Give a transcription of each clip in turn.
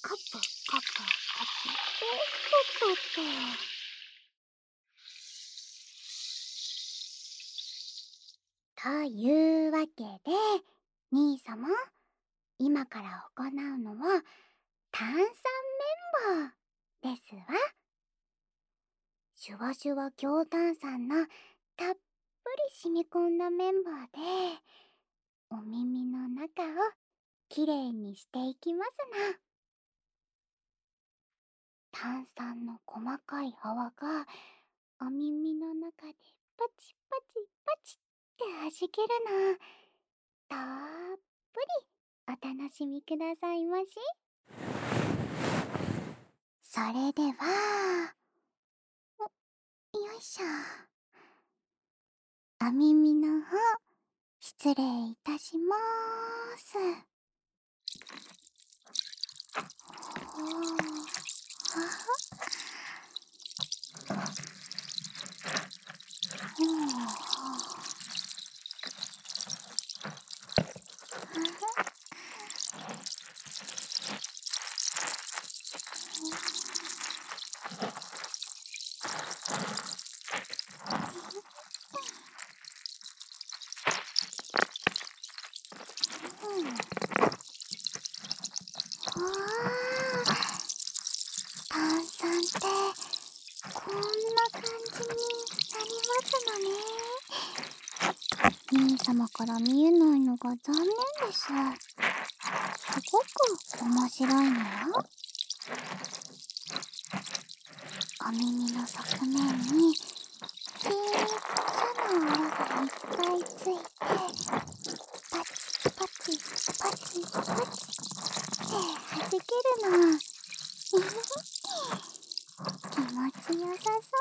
カップカップカップ、おっとっとっと。というわけで、兄様、今から行うのは炭酸綿棒ですわ。シュワシュワ強炭酸のたっぷり染み込んだ綿棒で、お耳の中をきれいにしていきますな。炭酸の細かい泡がお耳の中でパチパチパチって弾けるの。たっぷりお楽しみくださいまし。それでは、よいしょ。お耳の方、失礼いたしまーす。ほーはほー炭酸ってこんな感じになりますのね。兄様から見えないのが残念です。すごく面白いのよ。お耳の側面に小さな泡がいっぱいついて、パチパチパチパチって弾けるの。気持ちよさそう。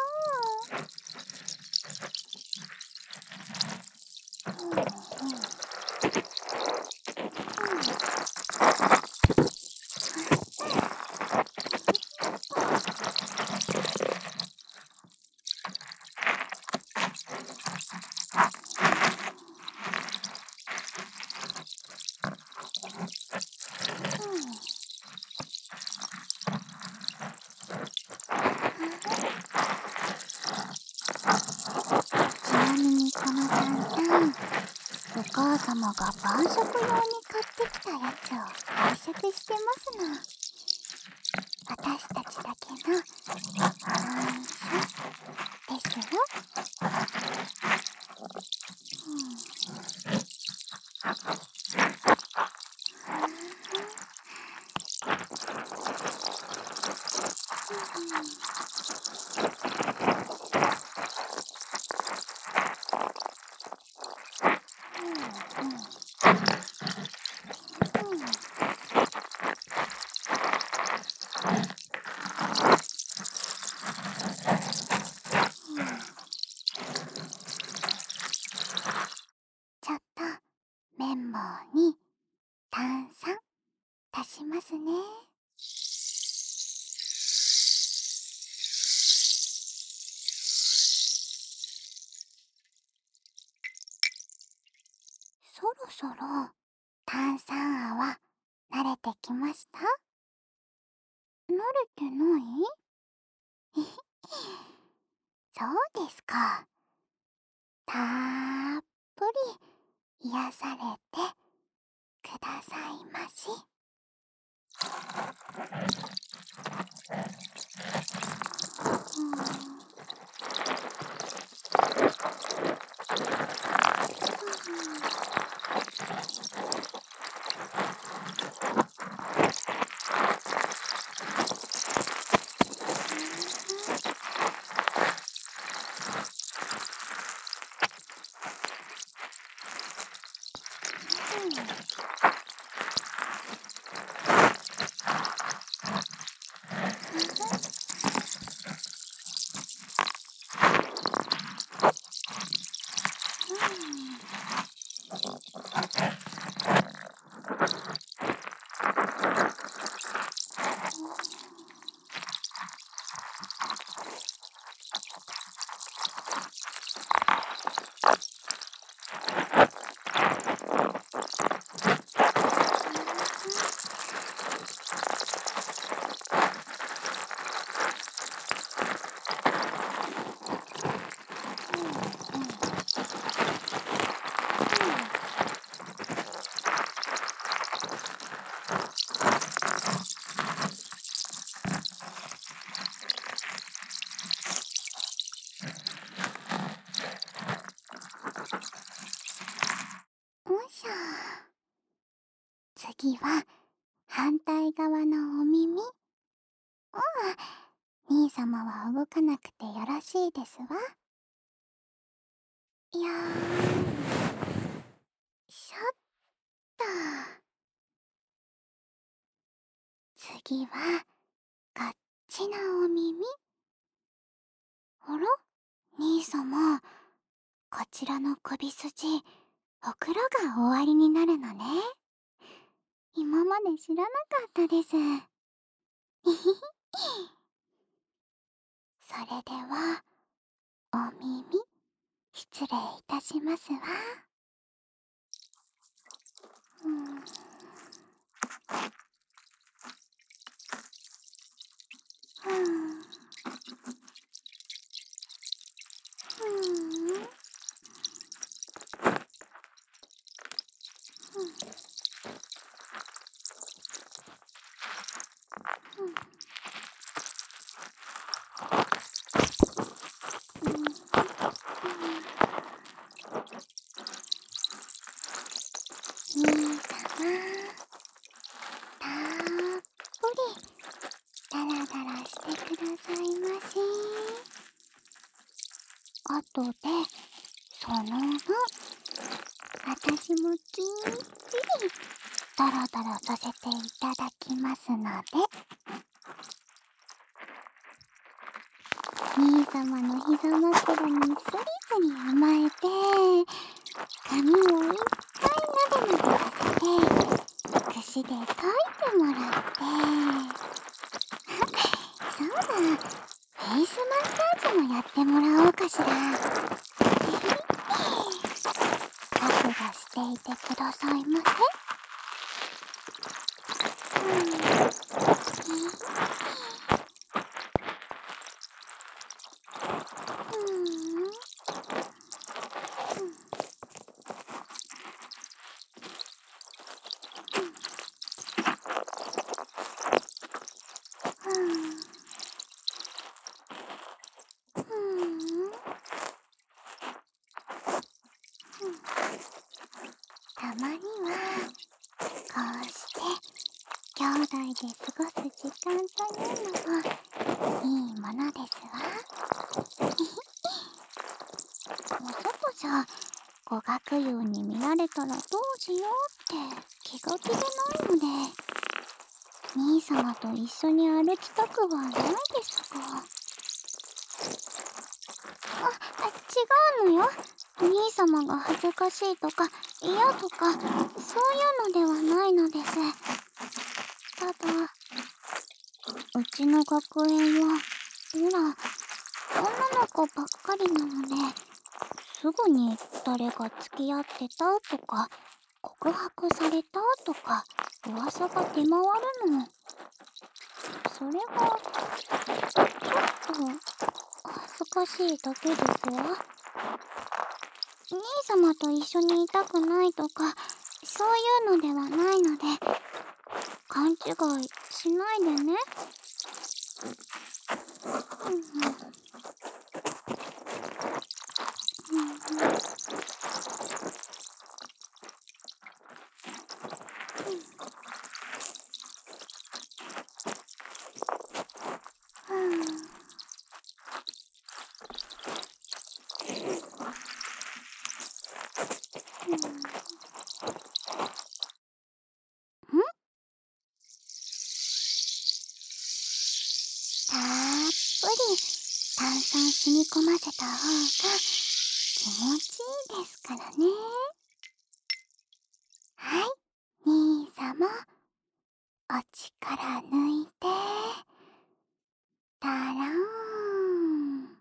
ちなみにこの炭酸、お母様が晩食用に買ってきたやつを拝借してますの。私たちだけの内緒ですよ。ちょっと綿棒に炭酸足しますね。そろそろ炭酸泡慣れてきました？慣れてない？そうですか。たっぷり癒されてくださいまし。 対側のお耳。兄様は動かなくてよろしいですわ。よいしょっと。次はこっちのお耳。あら、兄様、こちらの首筋、ほくろが終わりになるのね。今まで知らなかったです。それでは、お耳、失礼いたしますわ。うん。うん。うん。兄様、たっぷりダラダラしてくださいまし。あとでその分私もきっちりダラダラさせていただきますので、兄様の膝枕にスリスリ甘えて、髪をいっぱいなでなでさせて、櫛でかいてもらって、そうだ、フェイスマッサージもやってもらおうかしら。覚悟していてくださいませ。たまにはこうして兄弟で過ごす時間というのもいいものですわ。お外じゃ語学友に見られたらどうしようって気が気でないので、兄様と一緒に歩きたくはないですが。違うのよ。兄様が恥ずかしいとか嫌とかそういうのではないのです。ただ、うちの学園はほら女の子ばっかりなので、すぐに誰が付き合ってたとか告白されたとか噂が出回るの。それがちょっと恥ずかしいだけですわ。兄様と一緒にいたくないとかそういうのではないので、勘違いしないでね。たっぷり炭酸染み込ませた方が気持ちいいですからね。はい、兄様、お力抜いて、たらーん。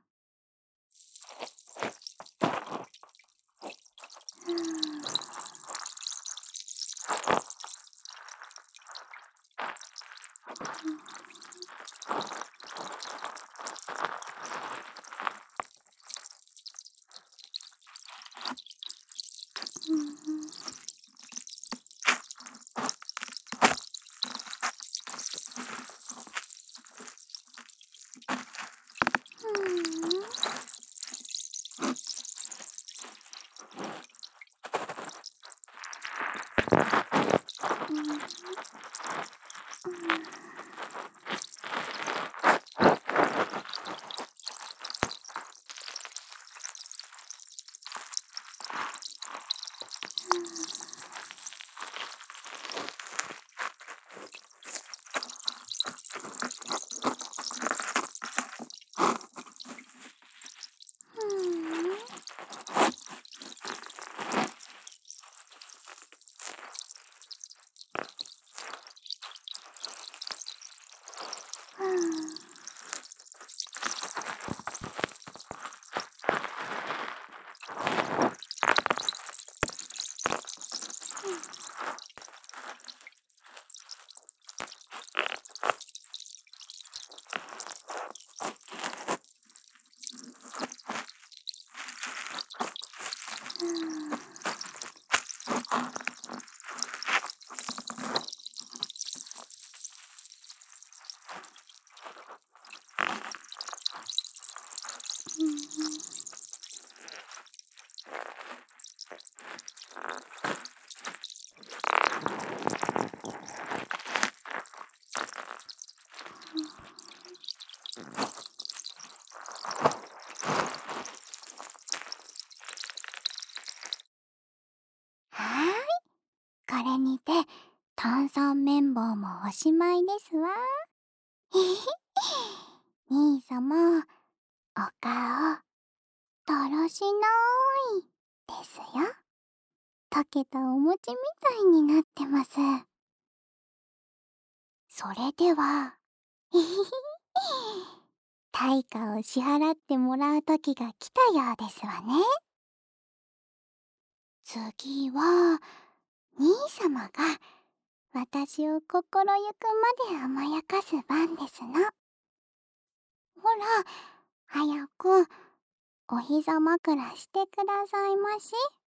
うんはーい、これにて炭酸綿棒もおしまいですわ。兄さま、お顔、だらしないですよ。溶けたお餅みたいになってます。それでは、対価を支払ってもらう時が来たようですわね。次は、兄様が私を心ゆくまで甘やかす番ですの。ほら、早くお膝枕してくださいまし。